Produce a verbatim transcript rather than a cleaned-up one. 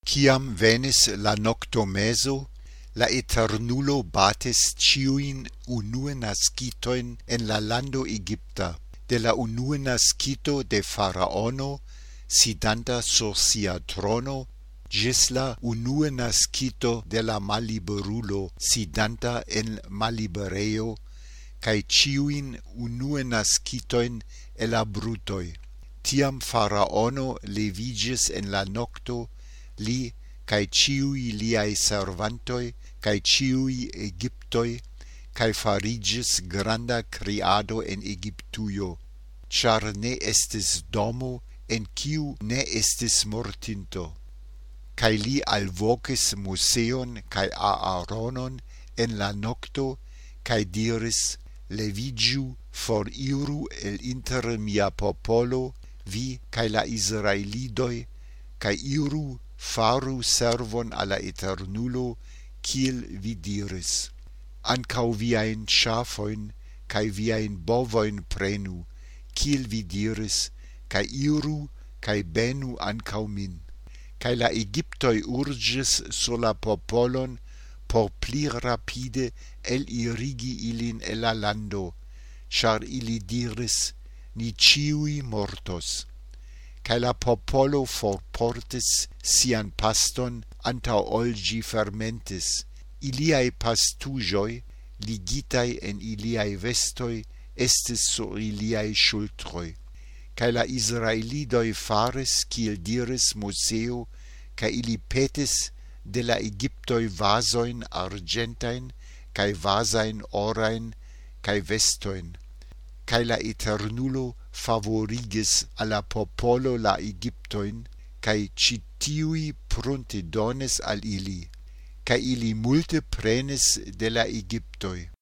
Ciam venis la noctomeso, la Eternulo batis ciuin unue nascitoin en la lando Egypta, de la unue nascito de Faraono, sidanta sur sia trono, gis la unue nascito de la malliberulo, sidanta en mallibereo, cae ciuin unue nascitoin e la brutoi. Tiam Faraono levigis en la nocto, li cae ciui liai servantoi, cae ciui Egyptoi, cae farigis granda criado en Egyptuio, char ne estis domo en ciu ne estis mortinto. Cae li alvocis Moseon cae Aaronon en la nocto, cae diris: levigiu, foriru el inter mia popolo, vi cae la Israelidoi, cae iru faru servon alla Eternulo, kiel vi diris. Ancau viain schafoin, cae viain bovoin prenu, kiel vi diris, cae iru, cae benu ancau min. Cae la Egyptoi urgis sur la popolon por pli rapide el irigi ilin el la lando, char ili diris: ni ciui mortos. Cae la popolo forportis sian paston antau ol gi fermentis. Iliai pastujoi, ligitai en iliai vestoi, estis sur iliai shultroi. Cae la Israelidoi faris, kiel diris Moseo, cae ili petis de la Egyptoi vasoin argentain, cae vasain orain, cae vestoin. Cae la Eternulo favorigis alla popolo la Egyptoin, cae citiui prunte donis al ili, cae ili multe prenis de la Egyptoi.